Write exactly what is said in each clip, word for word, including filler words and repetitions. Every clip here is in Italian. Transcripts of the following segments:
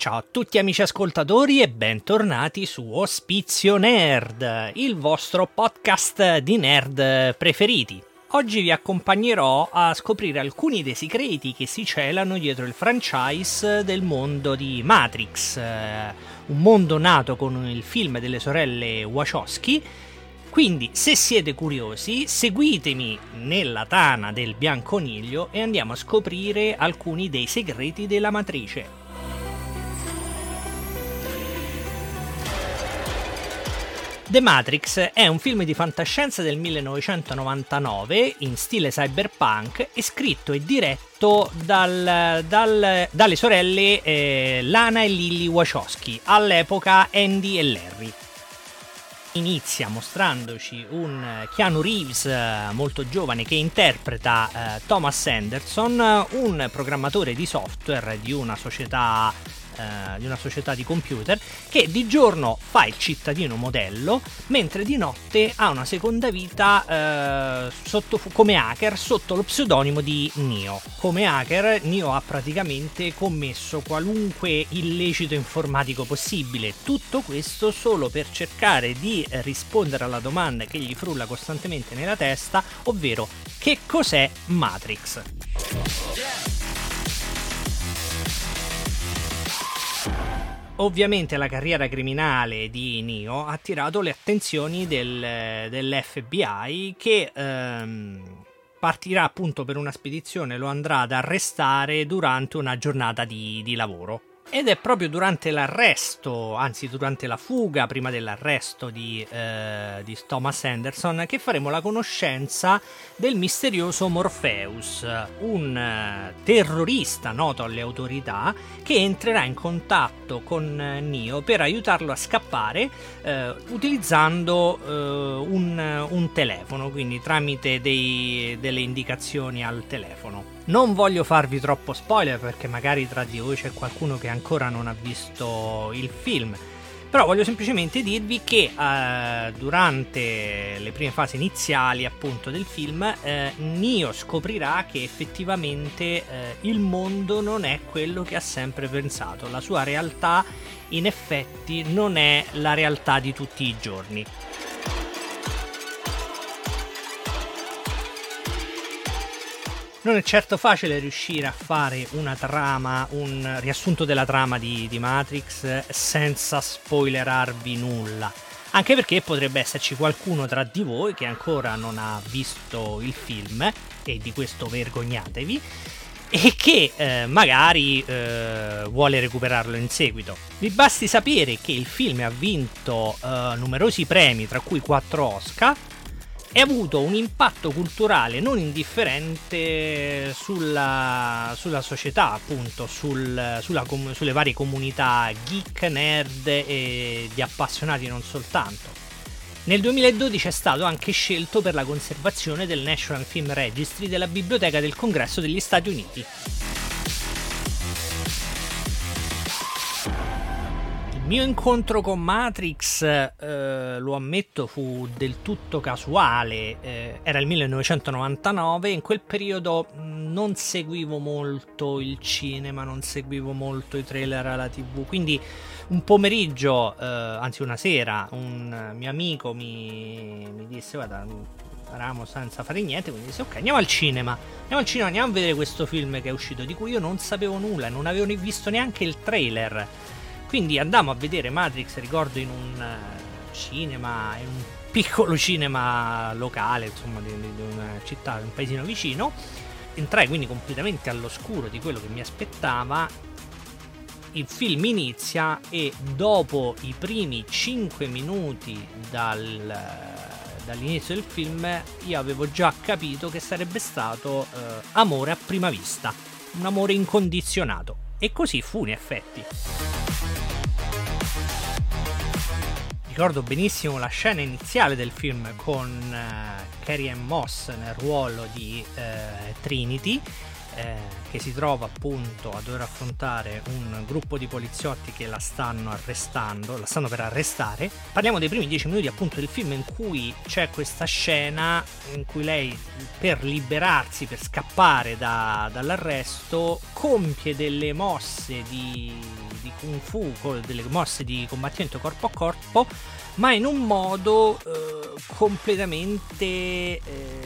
Ciao a tutti amici ascoltatori e bentornati su Ospizio Nerd, il vostro podcast di nerd preferiti. Oggi vi accompagnerò a scoprire alcuni dei segreti che si celano dietro il franchise del mondo di Matrix, un mondo nato con il film delle sorelle Wachowski. Quindi, se siete curiosi, seguitemi nella tana del bianconiglio e andiamo a scoprire alcuni dei segreti della matrice. The Matrix è un film di fantascienza del millenovecentonovantanove in stile cyberpunk e scritto e diretto dal, dal, dalle sorelle eh, Lana e Lily Wachowski, all'epoca Andy e Larry. Inizia mostrandoci un Keanu Reeves molto giovane che interpreta eh, Thomas Anderson, un programmatore di software di una società Uh, di una società di computer che di giorno fa il cittadino modello, mentre di notte ha una seconda vita uh, sotto, come hacker sotto lo pseudonimo di Neo. Come hacker Neo ha praticamente commesso qualunque illecito informatico possibile, tutto questo solo per cercare di rispondere alla domanda che gli frulla costantemente nella testa, ovvero che cos'è Matrix? Ovviamente la carriera criminale di Neo ha attirato le attenzioni del, dell'F B I che ehm, partirà appunto per una spedizione, lo andrà ad arrestare durante una giornata di, di lavoro. Ed è proprio durante l'arresto, anzi durante la fuga prima dell'arresto di, eh, di Thomas Anderson, che faremo la conoscenza del misterioso Morpheus, un eh, terrorista noto alle autorità che entrerà in contatto con Neo per aiutarlo a scappare eh, utilizzando eh, un, un telefono, quindi tramite dei, delle indicazioni al telefono. Non voglio farvi troppo spoiler perché magari tra di voi c'è qualcuno che ancora non ha visto il film, però voglio semplicemente dirvi che eh, durante le prime fasi iniziali appunto del film eh, Neo scoprirà che effettivamente eh, il mondo non è quello che ha sempre pensato, la sua realtà in effetti non è la realtà di tutti i giorni. Non è certo facile riuscire a fare una trama, un riassunto della trama di, di Matrix senza spoilerarvi nulla. Anche perché potrebbe esserci qualcuno tra di voi che ancora non ha visto il film, e di questo vergognatevi, e che eh, magari eh, vuole recuperarlo in seguito. Vi basti sapere che il film ha vinto eh, numerosi premi, tra cui quattro Oscar, e ha avuto un impatto culturale non indifferente sulla, sulla società, appunto, sul, sulla, sulle varie comunità geek, nerd e di appassionati non soltanto. Nel duemiladodici è stato anche scelto per la conservazione del National Film Registry della Biblioteca del Congresso degli Stati Uniti. Il mio incontro con Matrix, eh, lo ammetto, fu del tutto casuale. Eh, era il millenovecentonovantanove, in quel periodo non seguivo molto il cinema, non seguivo molto i trailer alla tivù, quindi un pomeriggio, eh, anzi una sera, un mio amico mi, mi disse: guarda, eravamo senza fare niente, quindi disse: ok, andiamo al cinema, andiamo al cinema, andiamo a vedere questo film che è uscito, di cui io non sapevo nulla, non avevo visto neanche il trailer. Quindi andammo a vedere Matrix, ricordo, in un cinema, in un piccolo cinema locale, insomma, di, di una città, di un paesino vicino. Entrai quindi completamente all'oscuro di quello che mi aspettava. Il film inizia e dopo i primi cinque minuti dal, dall'inizio del film io avevo già capito che sarebbe stato eh, amore a prima vista, un amore incondizionato. E così fu in effetti. Ricordo benissimo la scena iniziale del film con uh, Carrie Ann Moss nel ruolo di uh, Trinity, eh, che si trova appunto a dover affrontare un gruppo di poliziotti che la stanno arrestando, la stanno per arrestare. Parliamo dei primi dieci minuti appunto del film, in cui c'è questa scena in cui lei, per liberarsi, per scappare da, dall'arresto, compie delle mosse di, di Kung Fu, delle mosse di combattimento corpo a corpo, ma in un modo eh, completamente eh,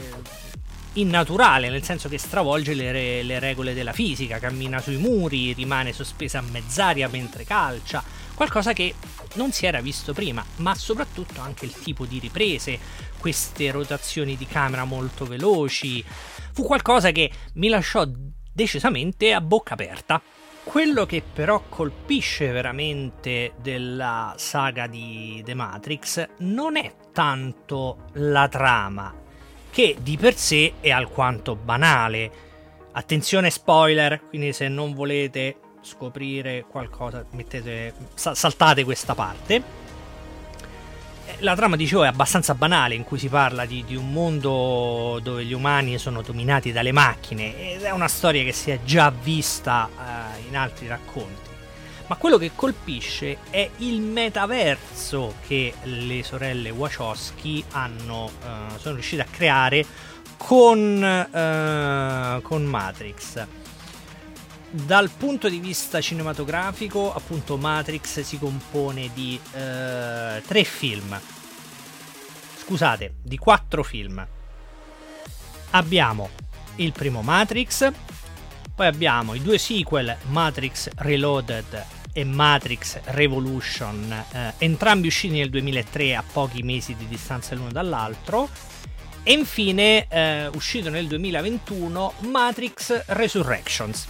innaturale, nel senso che stravolge le, re- le regole della fisica, cammina sui muri, rimane sospesa a mezz'aria mentre calcia, qualcosa che non si era visto prima, ma soprattutto anche il tipo di riprese, queste rotazioni di camera molto veloci, fu qualcosa che mi lasciò decisamente a bocca aperta. Quello che però colpisce veramente della saga di The Matrix non è tanto la trama, che di per sé è alquanto banale. Attenzione spoiler, quindi se non volete scoprire qualcosa mettete, saltate questa parte. La trama, dicevo, è abbastanza banale, in cui si parla di, di un mondo dove gli umani sono dominati dalle macchine, ed è una storia che si è già vista eh, in altri racconti. Ma quello che colpisce è il metaverso che le sorelle Wachowski hanno, eh, sono riuscite a creare con, eh, con Matrix. Dal punto di vista cinematografico, appunto, Matrix si compone di eh, tre film. Scusate, di quattro film. Abbiamo il primo Matrix, poi abbiamo i due sequel, Matrix Reloaded e Matrix Revolution, eh, entrambi usciti nel duemilatré, a pochi mesi di distanza l'uno dall'altro. E infine, eh, uscito nel duemilaventuno, Matrix Resurrections.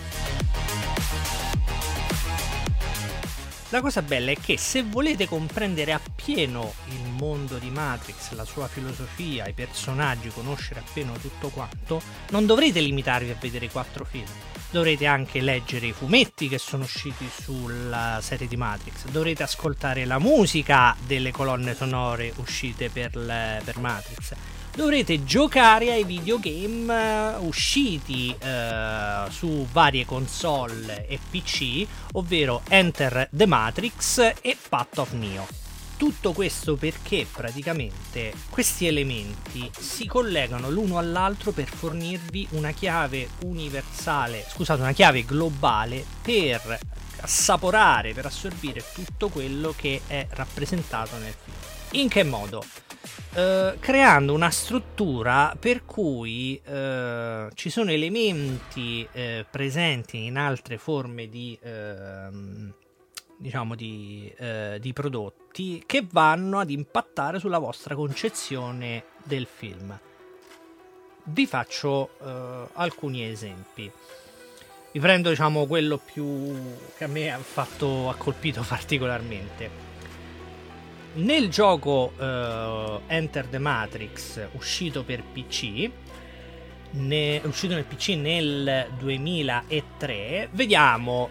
La cosa bella è che se volete comprendere appieno il mondo di Matrix, la sua filosofia, i personaggi, conoscere appieno tutto quanto, non dovrete limitarvi a vedere i quattro film. Dovrete anche leggere i fumetti che sono usciti sulla serie di Matrix, dovrete ascoltare la musica delle colonne sonore uscite per, le, per Matrix, dovrete giocare ai videogame usciti eh, su varie console e P C, ovvero Enter the Matrix e Path of Neo. Tutto questo perché praticamente questi elementi si collegano l'uno all'altro per fornirvi una chiave universale, scusate, una chiave globale per assaporare, per assorbire tutto quello che è rappresentato nel film. In che modo? Uh, creando una struttura per cui uh, ci sono elementi uh, presenti in altre forme di uh, diciamo di, uh, di prodotti che vanno ad impattare sulla vostra concezione del film. Vi faccio uh, alcuni esempi. Vi prendo, diciamo, quello più che a me ha fatto ha colpito particolarmente. Nel gioco uh, Enter the Matrix, uscito per P C, ne, uscito nel P C nel duemilatré, vediamo,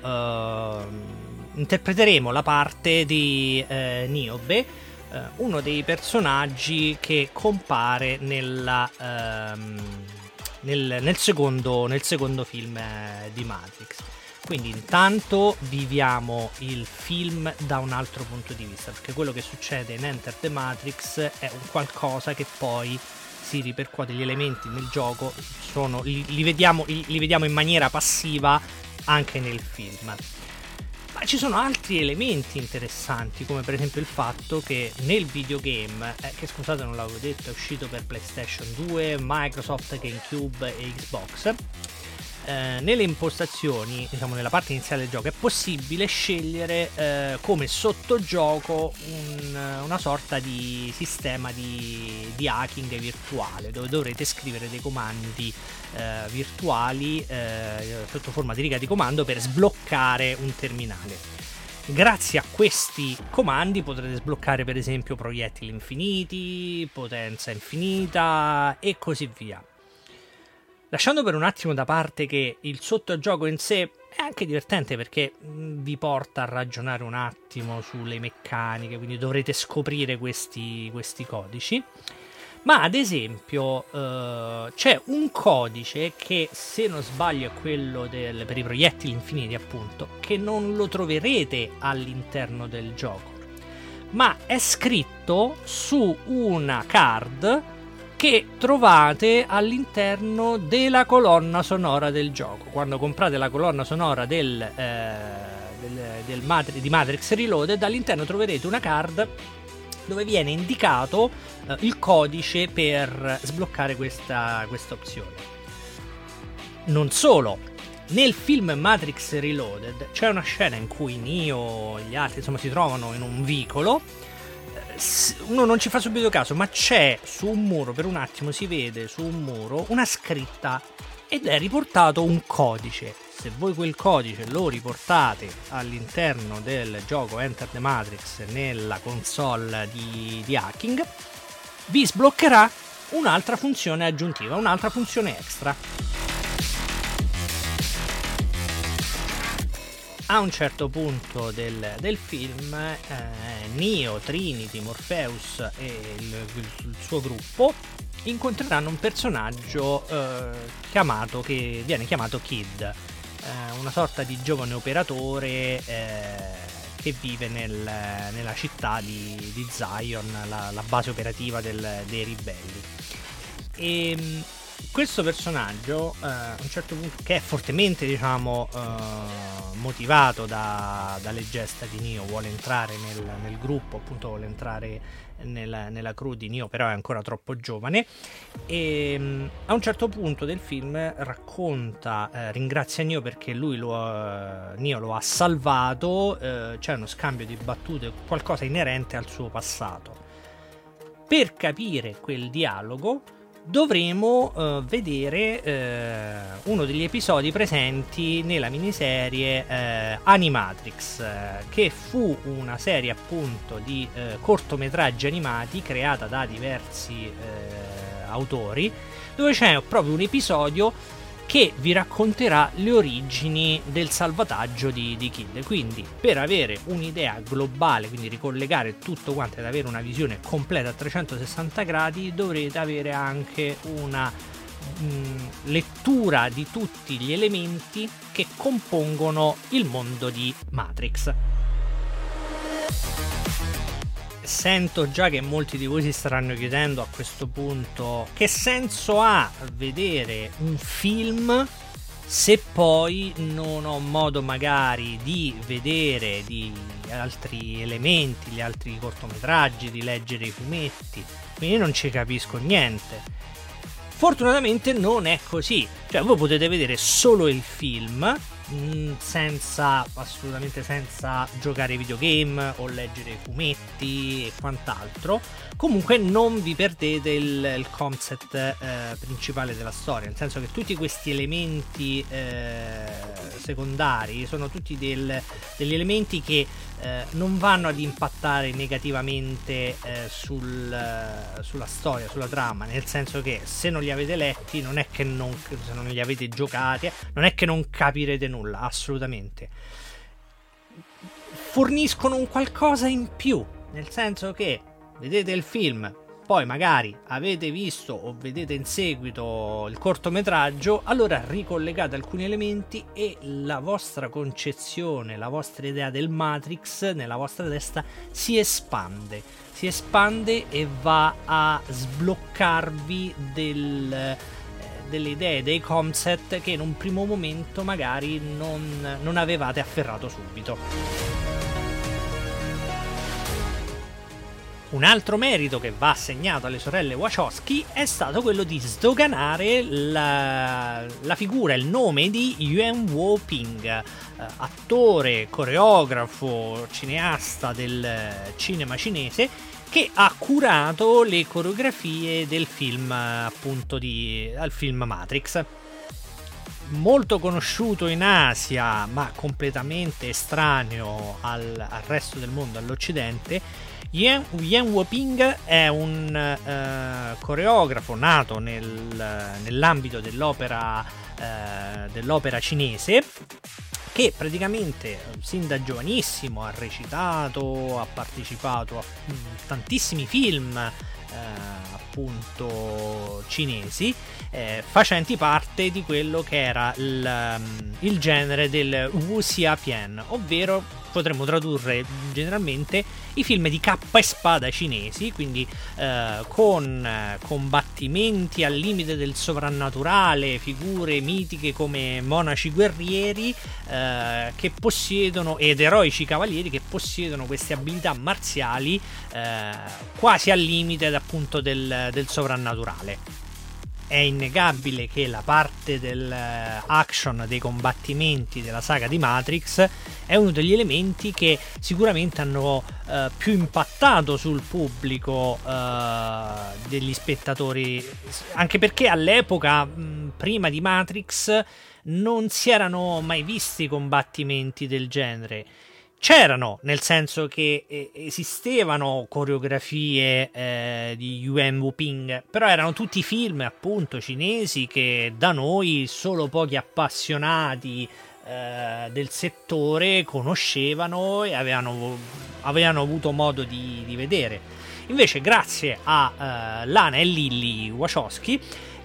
uh, interpreteremo la parte di uh, Niobe, uh, uno dei personaggi che compare nella, uh, nel, nel, secondo, nel secondo film uh, di Matrix. Quindi intanto viviamo il film da un altro punto di vista, perché quello che succede in Enter the Matrix è un qualcosa che poi si ripercuote, gli elementi nel gioco sono, li, li, vediamo, li vediamo in maniera passiva anche nel film. Ma ci sono altri elementi interessanti, come per esempio il fatto che nel videogame, eh, che scusate non l'avevo detto, è uscito per PlayStation due, Microsoft, GameCube e Xbox. Eh, nelle impostazioni, diciamo nella parte iniziale del gioco, è possibile scegliere eh, come sottogioco un, una sorta di sistema di, di hacking virtuale, dove dovrete scrivere dei comandi eh, virtuali eh, sotto forma di riga di comando per sbloccare un terminale. Grazie a questi comandi potrete sbloccare per esempio proiettili infiniti, potenza infinita e così via. Lasciando per un attimo da parte che il sottogioco in sé è anche divertente, perché vi porta a ragionare un attimo sulle meccaniche, quindi dovrete scoprire questi, questi codici, Ma ad esempio uh, c'è un codice che, se non sbaglio, è quello del, per i proiettili infiniti, appunto, che non lo troverete all'interno del gioco, ma è scritto su una card che trovate all'interno della colonna sonora del gioco. Quando comprate la colonna sonora del, eh, del, del Matri- di Matrix Reloaded, all'interno troverete una card dove viene indicato eh, il codice per sbloccare questa, questa opzione. Non solo, nel film Matrix Reloaded c'è una scena in cui Neo e gli altri, insomma, si trovano in un vicolo. Uno non ci fa subito caso, ma c'è su un muro, per un attimo si vede su un muro una scritta ed è riportato un codice. Se voi quel codice lo riportate all'interno del gioco Enter the Matrix nella console di, di hacking, vi sbloccherà un'altra funzione aggiuntiva, un'altra funzione extra. A un certo punto del, del film, eh, Neo, Trinity, Morpheus e il, il suo gruppo incontreranno un personaggio eh, chiamato che viene chiamato Kid, eh, una sorta di giovane operatore eh, che vive nel, nella città di, di Zion, la, la base operativa del, dei ribelli. E questo personaggio, eh, a un certo punto, che è fortemente, diciamo, eh, motivato da, dalle gesta di Neo, vuole entrare nel, nel gruppo, appunto vuole entrare nella, nella crew di Neo, però è ancora troppo giovane, e mh, a un certo punto del film racconta, eh, ringrazia Neo perché lui lo, uh, Neo lo ha salvato, eh, c'è uno scambio di battute, qualcosa inerente al suo passato. Per capire quel dialogo dovremo uh, vedere uh, uno degli episodi presenti nella miniserie uh, Animatrix, uh, che fu una serie appunto di uh, cortometraggi animati creata da diversi uh, autori, dove c'è proprio un episodio che vi racconterà le origini del salvataggio di, di Kid. Quindi, per avere un'idea globale, quindi ricollegare tutto quanto ed avere una visione completa a trecentosessanta gradi, dovrete avere anche una mh, lettura di tutti gli elementi che compongono il mondo di Matrix. Sento già che molti di voi si staranno chiedendo a questo punto che senso ha vedere un film se poi non ho modo magari di vedere di altri elementi, gli altri cortometraggi, di leggere i fumetti, quindi non ci capisco niente. Fortunatamente non è così, cioè voi potete vedere solo il film senza, assolutamente senza giocare ai videogame o leggere i fumetti e quant'altro. Comunque non vi perdete il, il concept eh, principale della storia, nel senso che tutti questi elementi eh, secondari sono tutti del, degli elementi che eh, non vanno ad impattare negativamente eh, sul, eh, sulla storia, sulla trama, nel senso che se non li avete letti non è che non, se non li avete giocati non è che non capirete nulla, assolutamente. Forniscono un qualcosa in più, nel senso che vedete il film, poi magari avete visto o vedete in seguito il cortometraggio, allora ricollegate alcuni elementi e la vostra concezione, la vostra idea del Matrix nella vostra testa si espande, si espande e va a sbloccarvi del, delle idee, dei concept che in un primo momento magari non, non avevate afferrato subito. Un altro merito che va assegnato alle sorelle Wachowski è stato quello di sdoganare la, la figura, il nome di Yuen-Woo Ping, eh, attore, coreografo, cineasta del cinema cinese, che ha curato le coreografie del film, appunto, di, al film Matrix. Molto conosciuto in Asia, ma completamente estraneo al, al resto del mondo, all'Occidente, Yuen-Woo Ping è un uh, coreografo nato nel, nell'ambito dell'opera, uh, dell'opera cinese, che praticamente sin da giovanissimo ha recitato, ha partecipato a tantissimi film eh, appunto cinesi, eh, facenti parte di quello che era il, il genere del wuxiapian, ovvero potremmo tradurre generalmente i film di cappa e spada cinesi, quindi eh, con combattimenti al limite del sovrannaturale, figure mitiche come monaci guerrieri eh, che possiedono ed eroici cavalieri che possiedono queste abilità marziali eh, quasi al limite appunto del, del sovrannaturale. È innegabile che la parte dell'action, dei combattimenti della saga di Matrix è uno degli elementi che sicuramente hanno eh, più impattato sul pubblico eh, degli spettatori, anche perché all'epoca, mh, prima di Matrix, non si erano mai visti combattimenti del genere. C'erano, nel senso che eh, esistevano coreografie eh, di Yuen Wuping, però erano tutti film appunto cinesi che da noi solo pochi appassionati eh, del settore conoscevano e avevano, avevano avuto modo di, di vedere. Invece grazie a eh, Lana e Lily Wachowski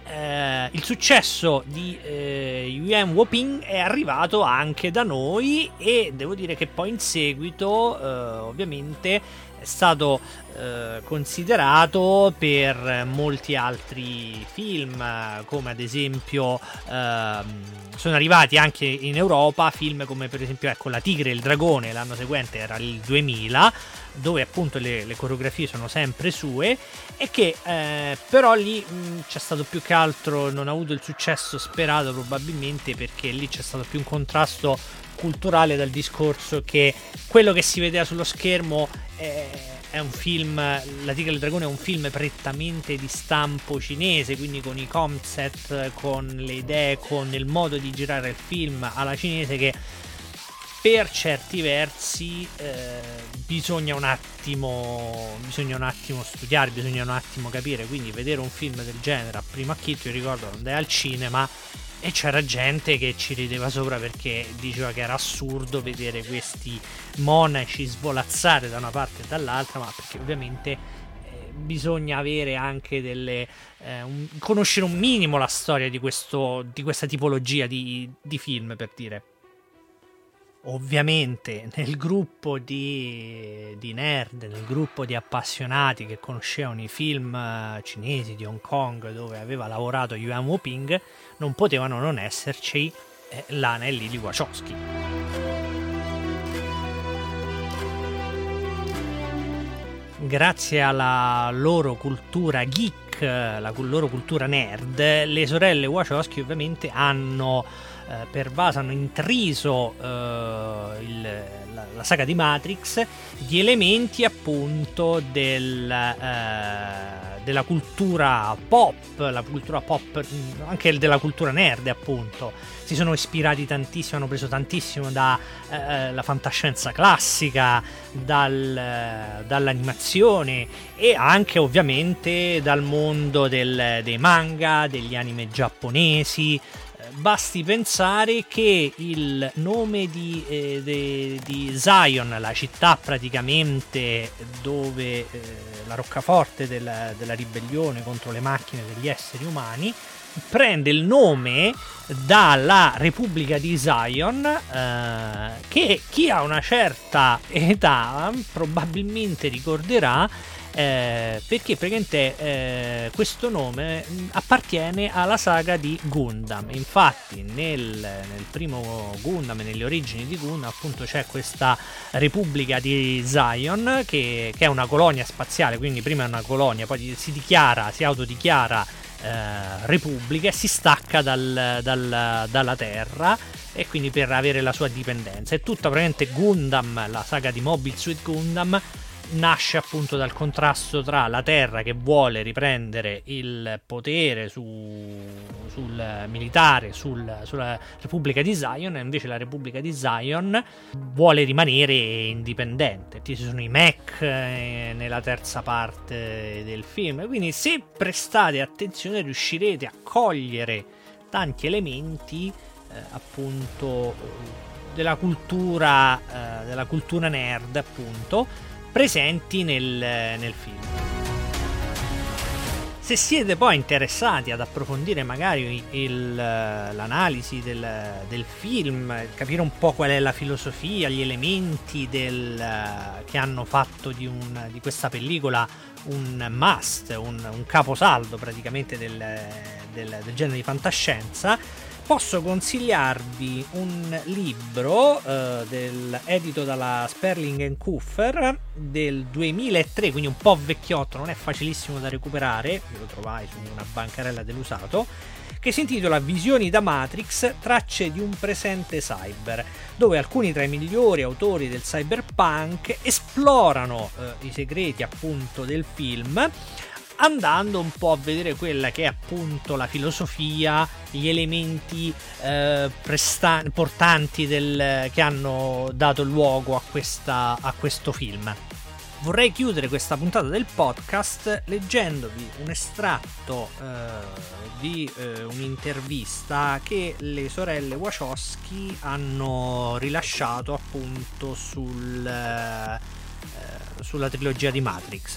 Eh, il successo di eh, Yuen Wuping è arrivato anche da noi e devo dire che poi in seguito eh, ovviamente è stato eh, considerato per molti altri film, come ad esempio eh, sono arrivati anche in Europa film come per esempio ecco La Tigre e il Dragone, l'anno seguente era il duemila, dove appunto le, le coreografie sono sempre sue e che eh, però lì mh, c'è stato più che altro, non ha avuto il successo sperato probabilmente perché lì c'è stato più un contrasto culturale dal discorso che quello che si vedeva sullo schermo è, è un film, La Tigre e il Dragone è un film prettamente di stampo cinese, quindi con i concept, con le idee, con il modo di girare il film alla cinese che per certi versi eh, bisogna un attimo bisogna un attimo studiare, bisogna un attimo capire, quindi vedere un film del genere a primo acchito, io ricordo andai al cinema e c'era gente che ci rideva sopra perché diceva che era assurdo vedere questi monaci svolazzare da una parte e dall'altra, ma perché ovviamente eh, bisogna avere anche delle eh, un, conoscere un minimo la storia di questo di questa tipologia di, di film, per dire. Ovviamente nel gruppo di, di nerd, nel gruppo di appassionati che conoscevano i film cinesi di Hong Kong dove aveva lavorato Yuen Wuping, non potevano non esserci eh, Lana e Lily Wachowski. Grazie alla loro cultura geek, la loro cultura nerd, le sorelle Wachowski ovviamente hanno eh, pervaso, hanno intriso eh, il, la, la saga di Matrix di elementi appunto del, eh, della cultura pop, la cultura pop, anche della cultura nerd appunto. Si sono ispirati tantissimo, hanno preso tantissimo dalla eh, fantascienza classica, dal, eh, dall'animazione e anche ovviamente dal mondo del, dei manga, degli anime giapponesi. Basti pensare che il nome di, eh, de, di Zion, la città praticamente dove eh, la roccaforte della, della ribellione contro le macchine degli esseri umani, prende il nome dalla Repubblica di Zion, eh, che chi ha una certa età probabilmente ricorderà, eh, perché praticamente eh, questo nome appartiene alla saga di Gundam. Infatti nel, nel primo Gundam, nelle origini di Gundam appunto c'è questa Repubblica di Zion che, che è una colonia spaziale, quindi prima è una colonia, poi si dichiara, si autodichiara Eh, Repubblica e si stacca dal, dal, dalla Terra, e quindi per avere la sua dipendenza. È tutta praticamente Gundam, la saga di Mobile Suit Gundam nasce appunto dal contrasto tra la Terra che vuole riprendere il potere su, sul militare sul, sulla Repubblica di Zion, e invece la Repubblica di Zion vuole rimanere indipendente. Ci sono i mech eh, nella terza parte del film, quindi se prestate attenzione riuscirete a cogliere tanti elementi eh, appunto della cultura eh, della cultura nerd appunto presenti nel, nel film. Se siete poi interessati ad approfondire magari il, l'analisi del, del film, capire un po' qual è la filosofia, gli elementi del, che hanno fatto di, un, di questa pellicola un must, un, un caposaldo praticamente del, del, del genere di fantascienza, posso consigliarvi un libro eh, del, edito dalla Sperling and Cuffer del duemilatré, quindi un po' vecchiotto, non è facilissimo da recuperare, io lo trovai su una bancarella dell'usato, che si intitola Visioni da Matrix, tracce di un presente cyber, dove alcuni tra i migliori autori del cyberpunk esplorano eh, i segreti appunto del film, andando un po' a vedere quella che è appunto la filosofia, gli elementi eh, presta- portanti del, che hanno dato luogo a, questa, a questo film. Vorrei chiudere questa puntata del podcast leggendovi un estratto eh, di eh, un'intervista che le sorelle Wachowski hanno rilasciato appunto sul, eh, sulla trilogia di Matrix.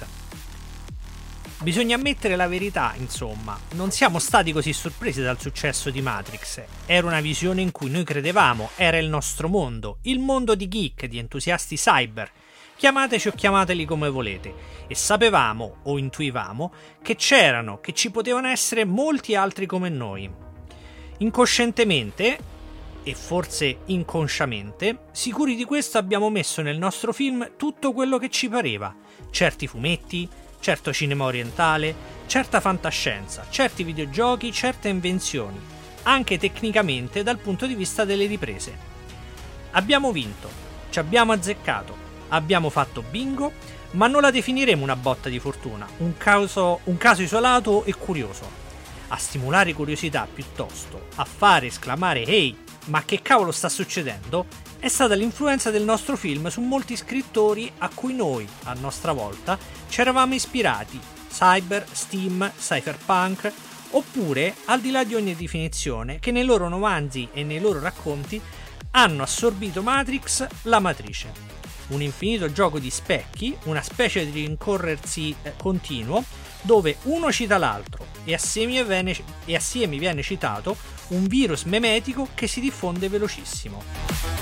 Bisogna ammettere la verità, insomma, non siamo stati così sorpresi dal successo di Matrix. Era una visione in cui noi credevamo, era il nostro mondo, il mondo di geek, di entusiasti cyber. Chiamateci o chiamateli come volete. E sapevamo, o intuivamo, che c'erano, che ci potevano essere molti altri come noi. Incoscientemente, e forse inconsciamente, sicuri di questo abbiamo messo nel nostro film tutto quello che ci pareva. Certi fumetti, certo cinema orientale, certa fantascienza, certi videogiochi, certe invenzioni, anche tecnicamente dal punto di vista delle riprese. Abbiamo vinto, ci abbiamo azzeccato, abbiamo fatto bingo, ma non la definiremo una botta di fortuna, un caso, un caso isolato e curioso. A stimolare curiosità piuttosto, a fare esclamare «Ehi, ma che cavolo sta succedendo?» è stata l'influenza del nostro film su molti scrittori a cui noi, a nostra volta, ci eravamo ispirati, cyber, steam, cypherpunk, oppure, al di là di ogni definizione, che nei loro romanzi e nei loro racconti hanno assorbito Matrix, la matrice. Un infinito gioco di specchi, una specie di rincorrersi eh, continuo, dove uno cita l'altro e assieme viene, e assieme viene citato un virus memetico che si diffonde velocissimo.